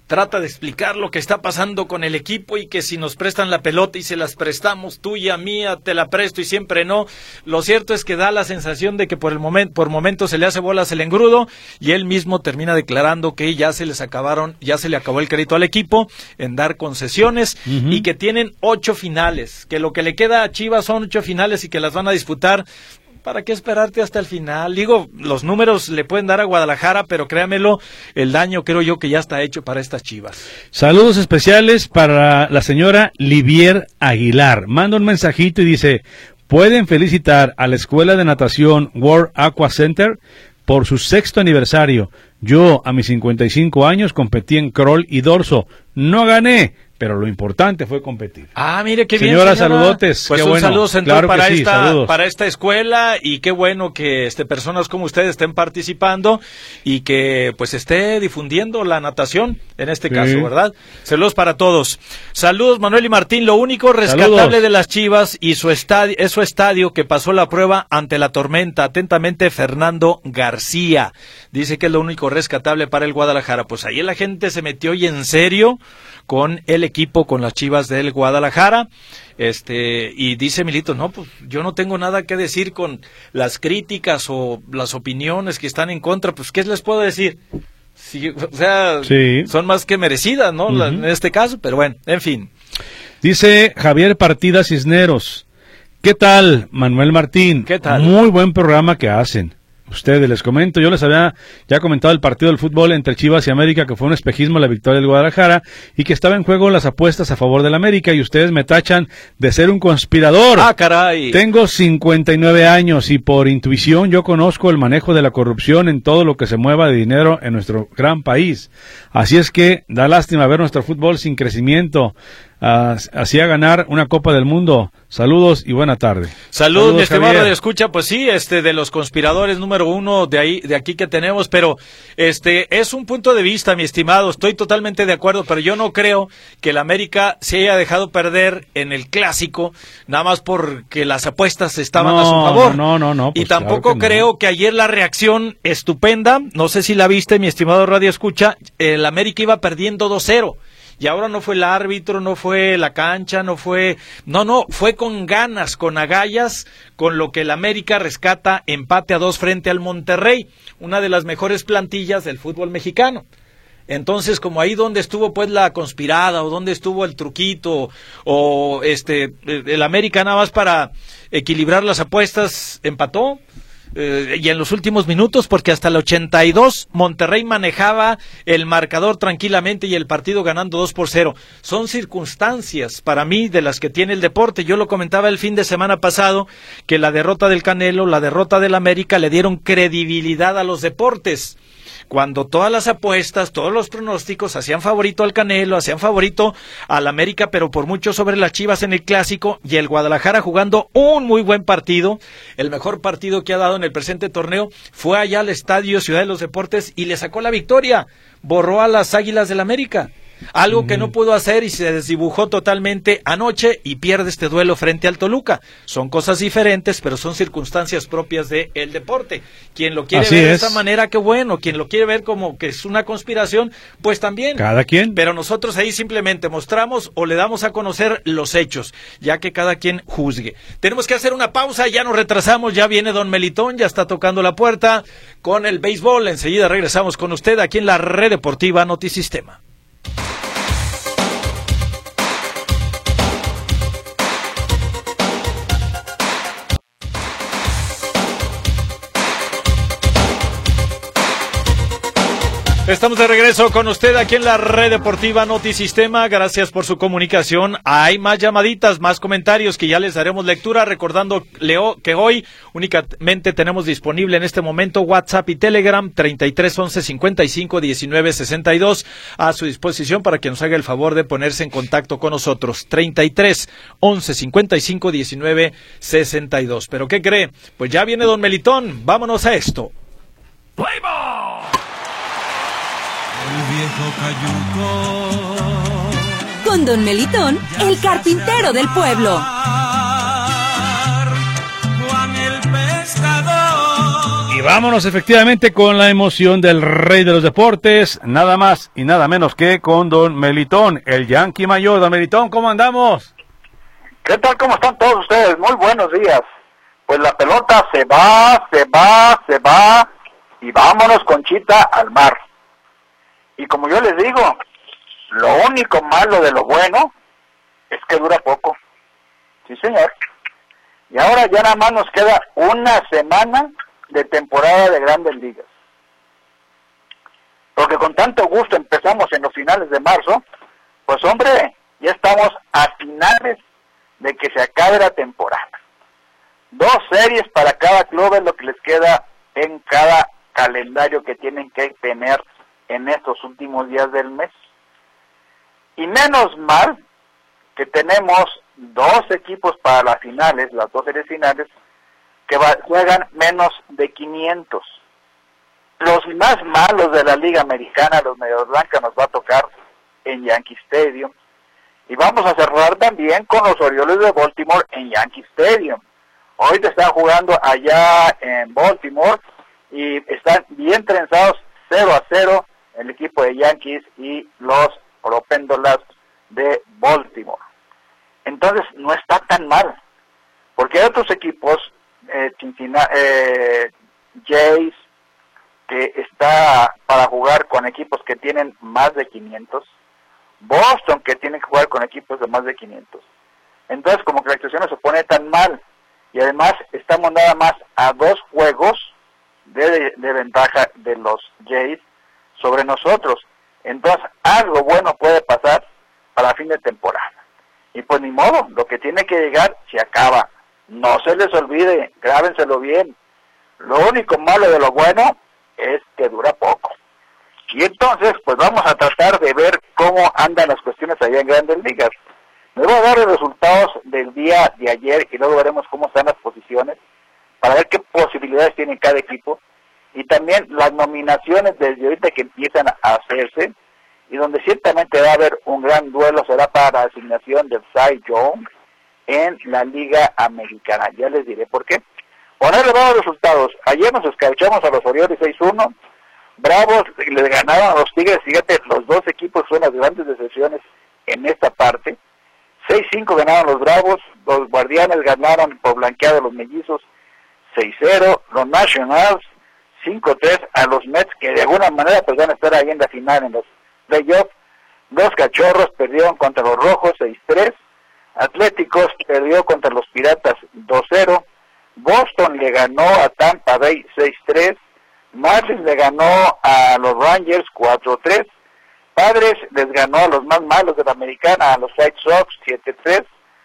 S2: trata de explicar lo que está pasando con el equipo y que si nos prestan la pelota y se las prestamos, tuya, mía, te la presto y siempre no. Lo cierto es que da la sensación de que por el momento, por momentos se le hace bolas el engrudo y él mismo termina declarando que ya se les acabaron, ya se le acabó el crédito al equipo en dar concesiones uh-huh. y que tienen ocho finales, que lo que le queda a Chivas son ocho finales y que las van a disputar. ¿Para qué esperarte hasta el final? Digo, los números le pueden dar a Guadalajara, pero créamelo, el daño creo yo que ya está hecho para estas Chivas.
S3: Saludos especiales para la señora Livier Aguilar. Manda un mensajito y dice, ¿pueden felicitar a la Escuela de Natación World Aqua Center por su sexto aniversario? Yo, a mis cincuenta y cinco años, competí en crawl y dorso. No gané, pero lo importante fue competir.
S2: Ah, mire qué
S3: señora,
S2: bien, señora.
S3: Saludotes.
S2: Pues
S3: qué
S2: un
S3: bueno.
S2: saludo central
S3: claro
S2: para,
S3: sí,
S2: esta,
S3: saludos.
S2: para esta escuela y qué bueno que este, personas como ustedes estén participando y que pues esté difundiendo la natación en este sí. caso, ¿verdad? Saludos para todos. Saludos Manuel y Martín. Lo único rescatable saludos. de las Chivas y su estadio es su estadio que pasó la prueba ante la tormenta. Atentamente Fernando García. Dice que es lo único rescatable para el Guadalajara. Pues ahí la gente se metió y en serio con el equipo, con las Chivas del Guadalajara, este, y dice Milito, no, pues yo no tengo nada que decir con las críticas o las opiniones que están en contra, pues ¿qué les puedo decir? Sí, o sea, sí. son más que merecidas, ¿no? Uh-huh. La, en este caso, pero bueno, en fin.
S3: Dice Javier Partida Cisneros, ¿qué tal, Manuel Martín?
S2: ¿Qué tal?
S3: Muy buen programa que hacen. Ustedes, les comento, yo les había ya comentado el partido del fútbol entre Chivas y América, que fue un espejismo la victoria del Guadalajara, y que estaba en juego las apuestas a favor del América, y ustedes me tachan de ser un conspirador.
S2: ¡Ah, caray!
S3: Tengo cincuenta y nueve años, y por intuición yo conozco el manejo de la corrupción en todo lo que se mueva de dinero en nuestro gran país. Así es que da lástima ver nuestro fútbol sin crecimiento. Uh, hacía ganar una Copa del Mundo. Saludos y buena tarde.
S2: Saludos, mi estimado Radio Escucha, pues sí, este de los conspiradores número uno de ahí, de aquí que tenemos, pero este es un punto de vista, mi estimado, estoy totalmente de acuerdo, pero yo no creo que el América se haya dejado perder en el clásico, nada más porque las apuestas estaban
S3: no,
S2: a su favor.
S3: No, no, no.
S2: Pues y tampoco claro que creo no. que ayer la reacción estupenda, no sé si la viste, mi estimado Radio Escucha, el América iba perdiendo dos cero. Y ahora no fue el árbitro, no fue la cancha, no fue... No, no, fue con ganas, con agallas, con lo que el América rescata empate a dos frente al Monterrey, una de las mejores plantillas del fútbol mexicano. Entonces, como ahí donde estuvo pues la conspirada, o donde estuvo el truquito, o este el América nada más para equilibrar las apuestas, empató. Eh, y en los últimos minutos, porque hasta el ochenta y dos Monterrey manejaba el marcador tranquilamente y el partido ganando dos por cero. Son circunstancias para mí de las que tiene el deporte. Yo lo comentaba el fin de semana pasado, que la derrota del Canelo, la derrota del América le dieron credibilidad a los deportes. Cuando todas las apuestas, todos los pronósticos hacían favorito al Canelo, hacían favorito al América, pero por mucho sobre las Chivas en el clásico, y el Guadalajara jugando un muy buen partido, el mejor partido que ha dado en el presente torneo, fue allá al Estadio Ciudad de los Deportes y le sacó la victoria, borró a las Águilas del América. Algo mm. que no pudo hacer y se desdibujó totalmente anoche y pierde este duelo frente al Toluca. Son cosas diferentes, pero son circunstancias propias del deporte. Quien lo quiere
S3: Así
S2: ver
S3: es.
S2: de esa manera, qué bueno. Quien lo quiere ver como que es una conspiración, pues también.
S3: Cada quien.
S2: Pero nosotros ahí simplemente mostramos o le damos a conocer los hechos, ya que cada quien juzgue. Tenemos que hacer una pausa, ya nos retrasamos, ya viene Don Melitón, ya está tocando la puerta con el béisbol. Enseguida regresamos con usted aquí en la Red Deportiva Notisistema. Estamos de regreso con usted aquí en la Red Deportiva Notisistema. Gracias por su comunicación. Hay más llamaditas, más comentarios que ya les daremos lectura. Recordando, Leo, que hoy únicamente tenemos disponible en este momento WhatsApp y Telegram treinta y tres once cincuenta y cinco diecinueve sesenta y dos a su disposición para que nos haga el favor de ponerse en contacto con nosotros. treinta y tres once cincuenta y cinco diecinueve sesenta y dos. ¿Pero qué cree? Pues ya viene Don Melitón. Vámonos a esto. ¡Play ball!
S4: El viejo cayuco.
S5: Con Don Melitón, el carpintero del pueblo.
S4: Juan el pescador.
S3: Y vámonos efectivamente con la emoción del rey de los deportes, nada más y nada menos que con don Melitón, el Yankee mayor. Don Melitón, ¿cómo andamos?
S6: ¿Qué tal? ¿Cómo están todos ustedes? Muy buenos días. Pues la pelota se va, se va, se va y vámonos, Conchita, al mar. Y como yo les digo, lo único malo de lo bueno es que dura poco. Sí, señor. Y ahora ya nada más nos queda una semana de temporada de Grandes Ligas. Porque con tanto gusto empezamos en los finales de marzo, pues hombre, ya estamos a finales de que se acabe la temporada. Dos series para cada club es lo que les queda en cada calendario que tienen que tener en estos últimos días del mes. Y menos mal que tenemos dos equipos para las finales, las dos series finales, que va, juegan menos de quinientos. Los más malos de la Liga Americana, los Medias Blancas, nos va a tocar en Yankee Stadium. Y vamos a cerrar también con los Orioles de Baltimore en Yankee Stadium. Hoy te están jugando allá en Baltimore y están bien trenzados cero a cero el equipo de Yankees y los Oropéndolas de Baltimore. Entonces no está tan mal, porque hay otros equipos, eh, Cincinnati, eh, Jays, que está para jugar con equipos que tienen más de quinientos, Boston, que tiene que jugar con equipos de más de quinientos. Entonces como que la situación no se pone tan mal, y además estamos nada más a dos juegos de, de ventaja de los Jays sobre nosotros. Entonces algo bueno puede pasar para fin de temporada. Y pues ni modo, lo que tiene que llegar se acaba. No se les olvide, grábenselo bien. Lo único malo de lo bueno es que dura poco. Y entonces, pues vamos a tratar de ver cómo andan las cuestiones allá en Grandes Ligas. Me voy a dar los resultados del día de ayer y luego veremos cómo están las posiciones para ver qué posibilidades tiene cada equipo. Y también las nominaciones desde ahorita que empiezan a hacerse, y donde ciertamente va a haber un gran duelo será para la asignación del Cy Young en la Liga Americana. Ya les diré por qué. Ponerle los resultados. Ayer nos escabechamos a los Orioles seis uno, Bravos les ganaron a los Tigres, fíjate, los dos equipos son las grandes decepciones en esta parte. seis cinco ganaron los Bravos, los Guardianes ganaron por blanqueado a los Mellizos seis cero, los Nationals cinco tres a los Mets, que de alguna manera pues van a estar ahí en la final en los playoffs. Los Cachorros perdieron contra los Rojos seis tres, Atléticos perdió contra los Piratas dos cero, Boston le ganó a Tampa Bay seis tres, Marlins le ganó a los Rangers cuatro tres, Padres les ganó a los más malos de la Americana, a los White Sox siete tres,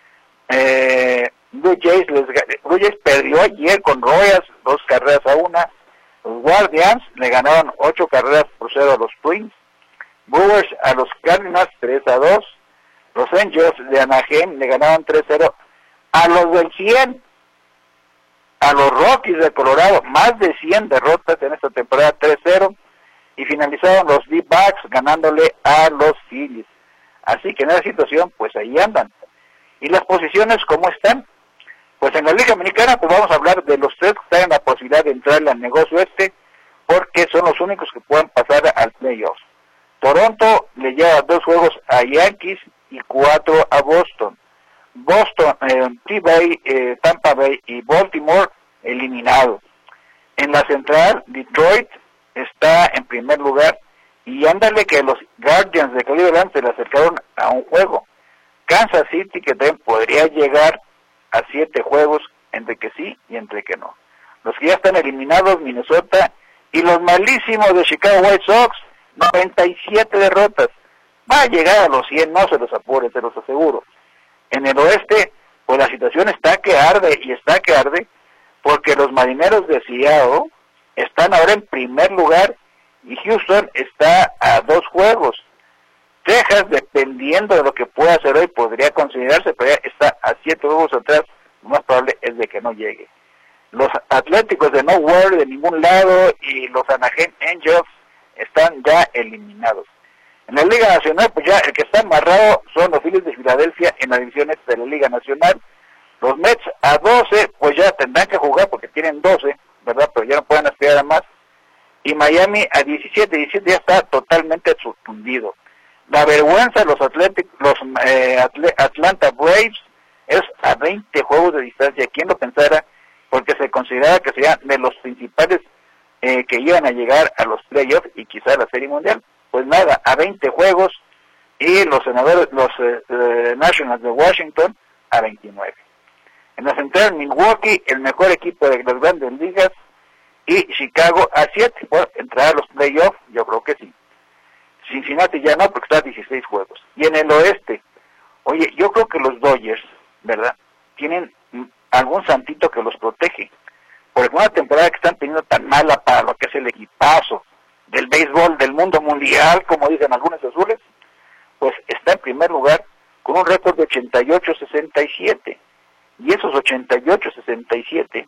S6: eh, Blue Jays les Blue Jays perdió ayer con Royals dos carreras a una, los Guardians le ganaron ocho carreras por cero a los Twins, Brewers a los Cardinals tres a dos, los Angels de Anaheim le ganaron tres cero a los del cien, a los Rockies de Colorado, más de cien derrotas en esta temporada, tres cero, y finalizaron los D-Backs ganándole a los Phillies. Así que en esa situación, pues ahí andan. ¿Y las posiciones cómo están? Pues en la Liga Americana, pues vamos a hablar de los tres que están en la posibilidad de entrar al negocio este, porque son los únicos que pueden pasar al playoff. Toronto le lleva dos juegos a Yankees y cuatro a Boston. Boston, eh, T-Bay, eh, Tampa Bay y Baltimore eliminados. En la central, Detroit está en primer lugar y ándale que los Guardians de Cleveland se le acercaron a un juego. Kansas City, que también podría llegar a siete juegos, entre que sí y entre que no. Los que ya están eliminados, Minnesota y los malísimos de Chicago White Sox, noventa y siete derrotas. Va a llegar a los cien, no se los apure, se los aseguro. En el oeste, pues la situación está que arde y está que arde, porque los Marineros de Seattle están ahora en primer lugar y Houston está a dos juegos. Texas, dependiendo de lo que pueda hacer hoy, podría considerarse, pero ya está a siete juegos atrás, lo más probable es de que no llegue. Los Atléticos de Nowhere de ningún lado y los Anaheim Angels están ya eliminados. En la Liga Nacional, pues ya el que está amarrado son los Phillies de Filadelfia en la división este de la Liga Nacional. Los Mets a doce, pues ya tendrán que jugar porque tienen doce, ¿verdad? Pero ya no pueden aspirar a más. Y Miami a diecisiete, diecisiete ya está totalmente tundido. La vergüenza de los, Atletic, los eh, Atle, Atlanta Braves es a veinte juegos de distancia. ¿Quién lo pensara? Porque se consideraba que serían de los principales eh, que iban a llegar a los playoffs y quizá a la Serie Mundial. Pues nada, a veinte juegos, y los senadores, los eh, eh, Nationals de Washington a veintinueve. En la central, Milwaukee, el mejor equipo de las grandes ligas, y Chicago a siete. Bueno, entrar a los playoffs, yo creo que sí. Cincinnati ya no, porque está a dieciséis juegos. Y en el oeste, oye, yo creo que los Dodgers, ¿verdad?, tienen algún santito que los protege. Porque una temporada que están teniendo tan mala para lo que es el equipazo del béisbol del mundo mundial, como dicen algunos azules, pues está en primer lugar con un récord de ochenta y ocho sesenta y siete. Y esos ochenta y ocho sesenta y siete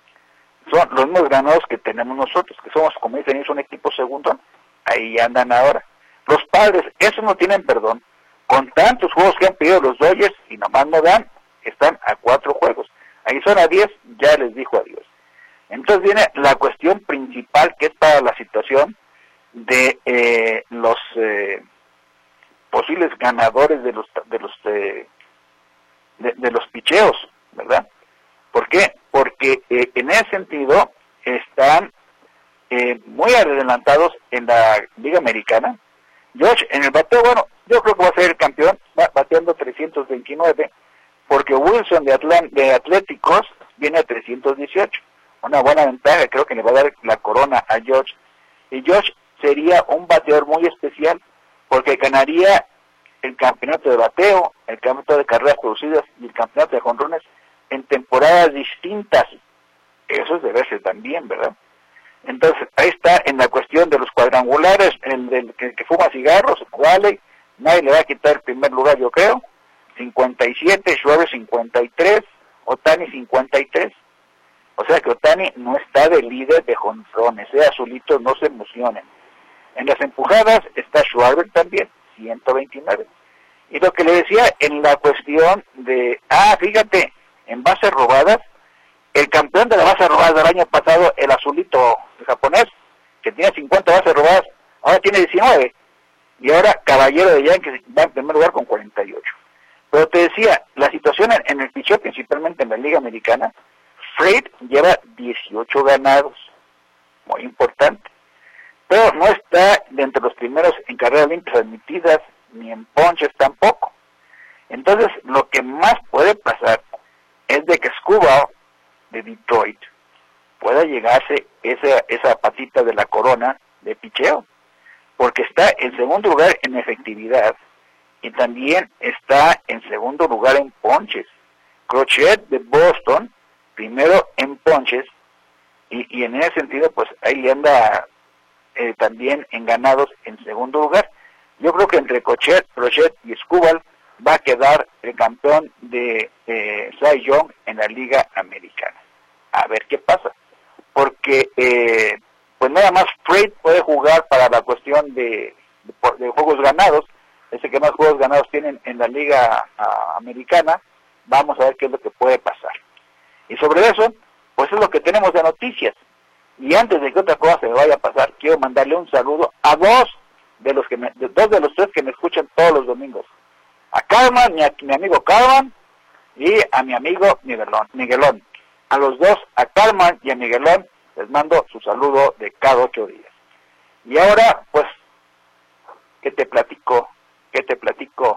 S6: son los mismos ganados que tenemos nosotros, que somos, como dicen, es un equipo segundo, ahí andan ahora. Los Padres, esos no tienen perdón, con tantos juegos que han pedido los Dodgers y nomás no dan, están a cuatro juegos. Arizona a diez, ya les dijo adiós. Entonces viene la cuestión principal, que es para la situación de eh, los eh, posibles ganadores de los de los eh, de, de los picheos, ¿verdad? ¿Por qué? Porque eh, en ese sentido están eh, muy adelantados en la Liga Americana. Josh, en el bateo, bueno, yo creo que va a ser el campeón, va bateando trescientos veintinueve, porque Wilson de, Atlant de Atléticos viene a trescientos dieciocho. Una buena ventaja, creo que le va a dar la corona a Josh. Y Josh sería un bateador muy especial, porque ganaría el campeonato de bateo, el campeonato de carreras producidas y el campeonato de jonrones en temporadas distintas. Eso es de verse también, ¿verdad? Entonces, ahí está en la cuestión de los cuadrangulares, el del que, que fuma cigarros, vale, nadie le va a quitar el primer lugar, yo creo. cincuenta y siete, Schwarber cincuenta y tres, Ohtani cincuenta y tres. O sea que Ohtani no está de líder de jonrones, eh, azulitos, no se emocionen. En las empujadas está Schwarber también, ciento veintinueve. Y lo que le decía en la cuestión de, ah, fíjate, en bases robadas, el campeón de la base robada del año pasado, el azulito japonés, que tiene cincuenta bases robadas, ahora tiene diecinueve. Y ahora Caballero de Yankees va en primer lugar con cuarenta y ocho. Pero te decía, la situación en, en el picheo, principalmente en la Liga Americana, Fried lleva dieciocho ganados, muy importante. Pero no está de entre los primeros en carreras limpias admitidas, ni en ponches tampoco. Entonces, lo que más puede pasar es de que Skubal de Detroit pueda llegarse esa, esa patita de la corona de picheo, porque está en segundo lugar en efectividad y también está en segundo lugar en ponches. Crochet de Boston, primero en ponches, y, y en ese sentido, pues ahí anda eh, también en ganados en segundo lugar. Yo creo que entre Crochet, Crochet y Skubal va a quedar el campeón de eh, Cy Young en la Liga Americana. A ver qué pasa, porque eh, pues nada más Fried puede jugar para la cuestión de, de, de juegos ganados, ese que más juegos ganados tienen en la Liga uh, Americana. Vamos a ver qué es lo que puede pasar. Y sobre eso, pues es lo que tenemos de noticias. Y antes de que otra cosa se me vaya a pasar, quiero mandarle un saludo a dos de los que me, de, dos de los tres que me escuchan todos los domingos. A Carmen, mi, mi amigo Carmen, y a mi amigo Miguelón, Miguelón. A los dos, a Carmen y a Miguelón, les mando su saludo de cada ocho días. Y ahora, pues, ¿qué te platico? ¿Qué te platico?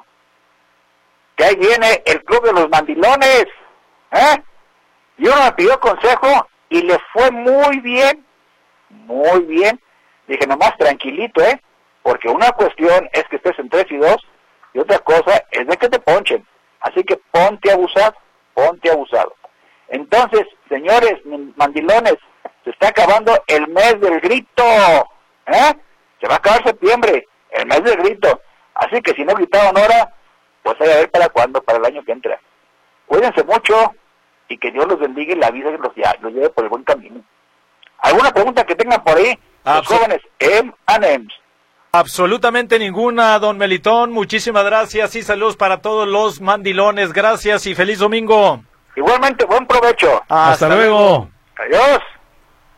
S6: Que ahí viene el Club de los Mandilones, ¿eh? Y uno me pidió consejo y le fue muy bien, muy bien. Dije, nomás tranquilito, ¿eh? Porque una cuestión es que estés en tres y dos, y otra cosa es de que te ponchen. Así que ponte abusado, ponte abusado. Entonces, señores mandilones, se está acabando el mes del grito, ¿eh? Se va a acabar septiembre, el mes del grito. Así que si no gritaron ahora, pues hay a ver para cuándo, para el año que entra. Cuídense mucho y que Dios los bendiga y la vida los, los lleve por el buen camino. ¿Alguna pregunta que tengan por ahí? Los Absol jóvenes M and M's.
S2: Absolutamente ninguna, don Melitón. Muchísimas gracias y saludos para todos los mandilones. Gracias y feliz domingo.
S6: Igualmente, buen provecho.
S3: Hasta, Hasta luego.
S6: Adiós.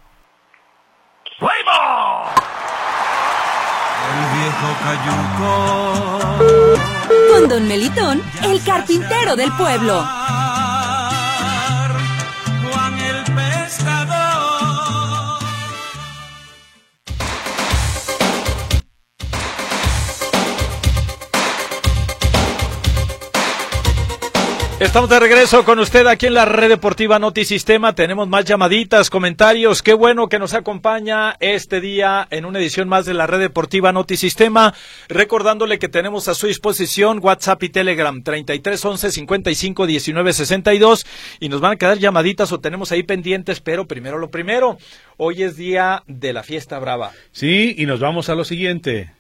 S4: ¡Fuego! El viejo cayuco.
S5: Con Don Melitón, el carpintero del pueblo.
S4: Juan el pescador.
S2: Estamos de regreso con usted aquí en la Red Deportiva Notisistema. Tenemos más llamaditas, comentarios. Qué bueno que nos acompaña este día en una edición más de la Red Deportiva Notisistema. Recordándole que tenemos a su disposición WhatsApp y Telegram treinta y tres once cincuenta y cinco diecinueve sesenta y dos y nos van a quedar llamaditas o tenemos ahí pendientes, pero primero lo primero. Hoy es día de la fiesta brava.
S3: Sí, y nos vamos a lo siguiente.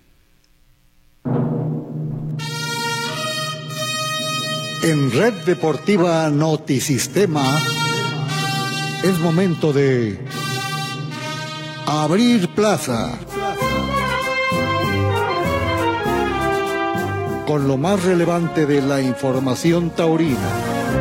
S7: En Red Deportiva Notisistema es momento de abrir plaza con lo más relevante de la información taurina.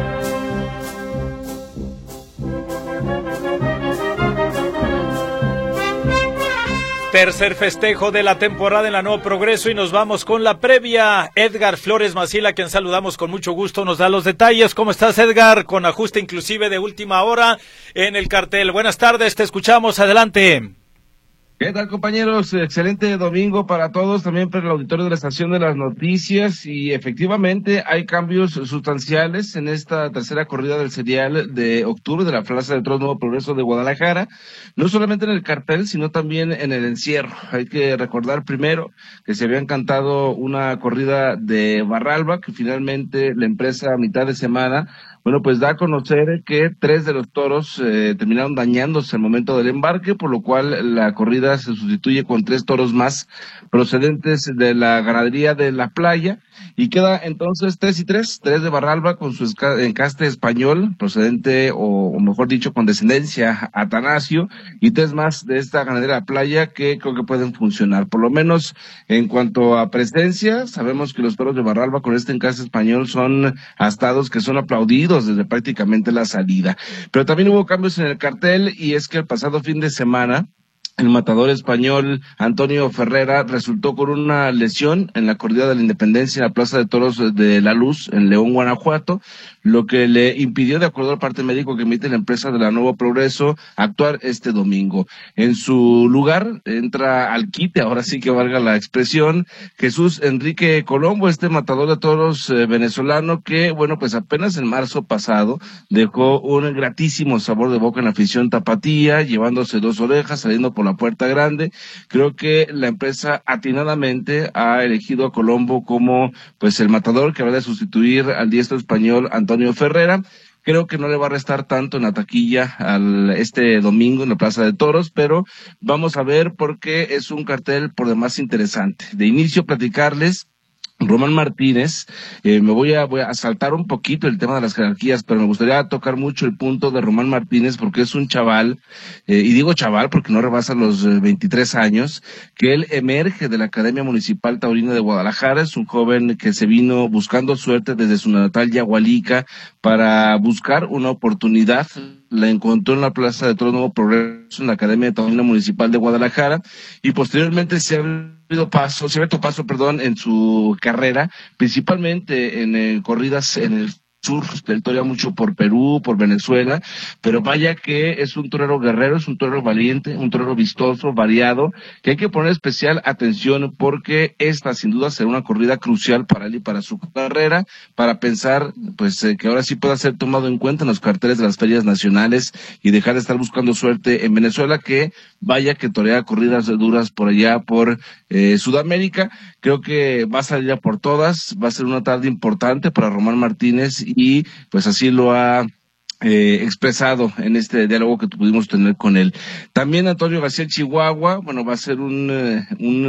S2: Tercer festejo de la temporada en la Nuevo Progreso y nos vamos con la previa. Edgar Flores Macila, a quien saludamos con mucho gusto, nos da los detalles. ¿Cómo estás, Edgar? Con ajuste inclusive de última hora en el cartel. Buenas tardes, te escuchamos, adelante.
S8: ¿Qué tal, compañeros? Excelente domingo para todos, también para el auditorio de la Estación de las Noticias, y efectivamente hay cambios sustanciales en esta tercera corrida del serial de octubre de la Plaza de Toros Nuevo Progreso de Guadalajara, no solamente en el cartel, sino también en el encierro. Hay que recordar primero que se había encantado una corrida de Barralba, que finalmente la empresa a mitad de semana Bueno, pues da a conocer que tres de los toros eh, terminaron dañándose al momento del embarque, por lo cual la corrida se sustituye con tres toros más procedentes de la ganadería de la playa, y queda entonces tres y tres, tres de Barralba con su encaste español, procedente, o, o mejor dicho, con descendencia Atanasio, y tres más de esta ganadería de la playa que creo que pueden funcionar. Por lo menos en cuanto a presencia, sabemos que los toros de Barralba con este encaste español son astados que son aplaudidos desde prácticamente la salida. Pero también hubo cambios en el cartel, y es que el pasado fin de semana el matador español Antonio Ferrera resultó con una lesión en la corrida de la Independencia en la Plaza de Toros de La Luz, en León, Guanajuato, lo que le impidió, de acuerdo al parte médico que emite la empresa de la Nuevo Progreso, actuar este domingo. En su lugar entra al quite, ahora sí que valga la expresión, Jesús Enrique Colombo, este matador de toros eh, venezolano que, bueno, pues apenas en marzo pasado dejó un gratísimo sabor de boca en la afición tapatía, llevándose dos orejas, saliendo por la puerta grande. Creo que la empresa atinadamente ha elegido a Colombo como pues el matador que va a sustituir al diestro español Antonio Ferrera. Creo que no le va a restar tanto en la taquilla al este domingo en la Plaza de Toros, pero vamos a ver porque es un cartel por demás interesante. De inicio, platicarles Román Martínez, eh, me voy a, voy a saltar un poquito el tema de las jerarquías, pero me gustaría tocar mucho el punto de Román Martínez porque es un chaval, eh, y digo chaval porque no rebasa los eh, veintitrés años, que él emerge de la Academia Municipal Taurina de Guadalajara. Es un joven que se vino buscando suerte desde su natal Yagualica para buscar una oportunidad. La encontró en la Plaza de Toros Nuevo Progreso, en la Academia Taurina Municipal de Guadalajara, y posteriormente se ha abierto paso, se ha abierto paso, perdón, en su carrera, principalmente en eh, corridas en el sur del torea mucho por Perú, por Venezuela, pero vaya que es un torero guerrero, es un torero valiente, un torero vistoso, variado, que hay que poner especial atención porque esta sin duda será una corrida crucial para él y para su carrera, para pensar pues eh, que ahora sí pueda ser tomado en cuenta en los carteles de las ferias nacionales y dejar de estar buscando suerte en Venezuela, que vaya que torea corridas duras por allá por eh, Sudamérica. Creo que va a salir a por todas, va a ser una tarde importante para Román Martínez, y pues así lo ha eh, expresado en este diálogo que pudimos tener con él. También Antonio García Chihuahua, bueno, va a ser un, eh,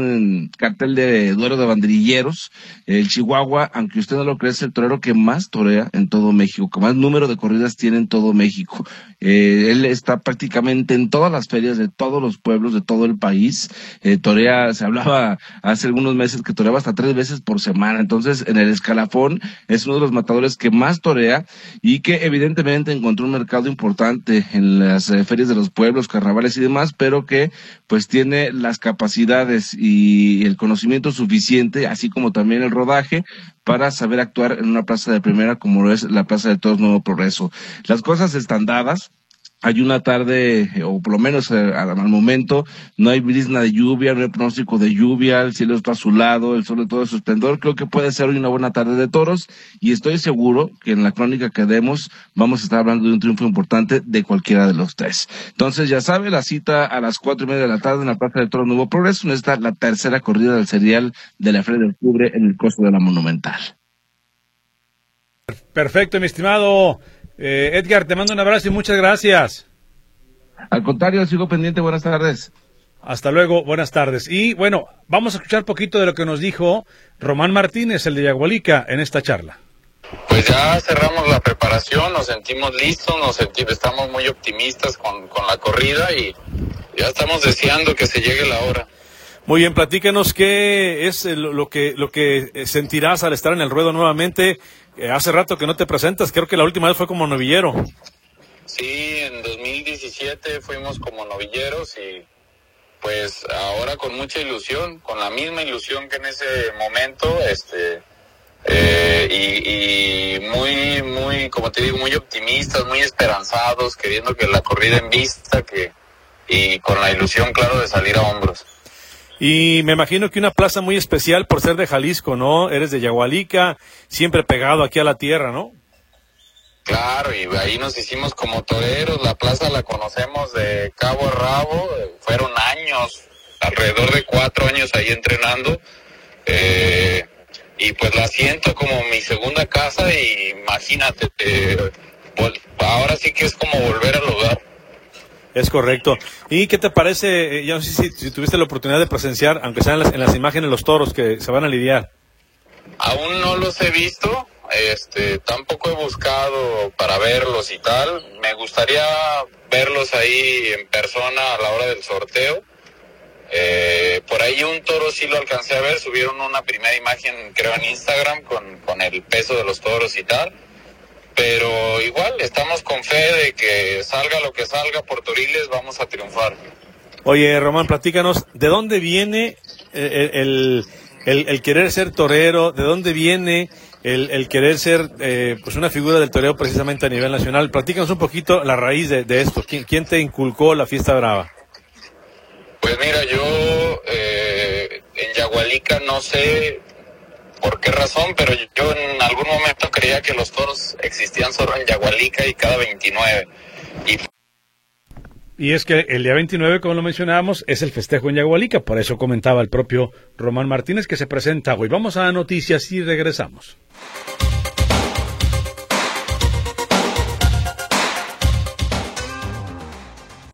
S8: un cartel de duelo de banderilleros. El Chihuahua, aunque usted no lo cree, es el torero que más torea en todo México, que más número de corridas tiene en todo México. Eh, él está prácticamente en todas las ferias de todos los pueblos de todo el país. Eh, torea, se hablaba hace algunos meses que toreaba hasta tres veces por semana. Entonces, en el escalafón es uno de los matadores que más torea y que evidentemente encontró un mercado importante en las eh, ferias de los pueblos, carnavales y demás, pero que pues tiene las capacidades y el conocimiento suficiente, así como también el rodaje, para saber actuar en una plaza de primera como lo es la Plaza de Toros Nuevo Progreso. Las cosas están dadas. Hay una tarde, o por lo menos eh, al, al momento, no hay brisna de lluvia, no hay pronóstico de lluvia, el cielo está azulado, el sol de todo su esplendor. Creo que puede ser hoy una buena tarde de toros y estoy seguro que en la crónica que demos vamos a estar hablando de un triunfo importante de cualquiera de los tres. Entonces, ya sabe, la cita a las cuatro y media de la tarde en la Plaza de Toros Nuevo Progreso, donde está la tercera corrida del serial de la Feria de Octubre en el costo de la Monumental.
S3: Perfecto, mi estimado eh, Edgar, te mando un abrazo y muchas gracias.
S8: Al contrario, sigo pendiente, buenas tardes.
S3: Hasta luego, buenas tardes. Y bueno, vamos a escuchar poquito de lo que nos dijo Román Martínez, el de Yagualica, en esta charla.
S9: Pues ya cerramos la preparación, nos sentimos listos, nos sentimos, estamos muy optimistas con, con la corrida y ya estamos deseando que se llegue la hora.
S3: Muy bien, platícanos qué es lo que lo que sentirás al estar en el ruedo nuevamente. Eh, hace rato que no te presentas, creo que la última vez fue como novillero.
S9: Sí, en dos mil diecisiete fuimos como novilleros y pues ahora con mucha ilusión, con la misma ilusión que en ese momento, este eh, y, y muy, muy, como te digo, muy optimistas, muy esperanzados, queriendo que la corrida en vista, que y con la ilusión, claro, de salir a hombros.
S3: Y me imagino que una plaza muy especial por ser de Jalisco, ¿no? Eres de Yagualica, siempre pegado aquí a la tierra, ¿no?
S9: Claro, y ahí nos hicimos como toreros, la plaza la conocemos de cabo a rabo, fueron años, alrededor de cuatro años ahí entrenando, eh, y pues la siento como mi segunda casa y imagínate, eh, pues, ahora sí que es como volver al hogar.
S3: Es correcto. ¿Y qué te parece? Ya no sé si, si tuviste la oportunidad de presenciar, aunque sean en las, en las imágenes, los toros que se van a lidiar.
S9: Aún no los he visto, este, tampoco he buscado para verlos y tal. Me gustaría verlos ahí en persona a la hora del sorteo. Eh, por ahí un toro sí lo alcancé a ver, subieron una primera imagen, creo, en Instagram con, con el peso de los toros y tal. Pero igual, estamos con fe de que salga lo que salga por Toriles, vamos a triunfar.
S3: Oye, Román, platícanos, ¿de dónde viene el, el, el, el querer ser torero? ¿De dónde viene el, el querer ser eh, pues una figura del toreo precisamente a nivel nacional? Platícanos un poquito la raíz de, de esto. ¿Quién, ¿Quién te inculcó la fiesta brava?
S9: Pues mira, yo eh, en Yagualica no sé por qué razón, pero yo en algún momento creía que los toros existían solo en Yagualica y cada veintinueve. Y
S3: Y es que el día veintinueve, como lo mencionábamos, es el festejo en Yagualica, por eso comentaba el propio Román Martínez que se presenta hoy. Vamos a noticias y regresamos.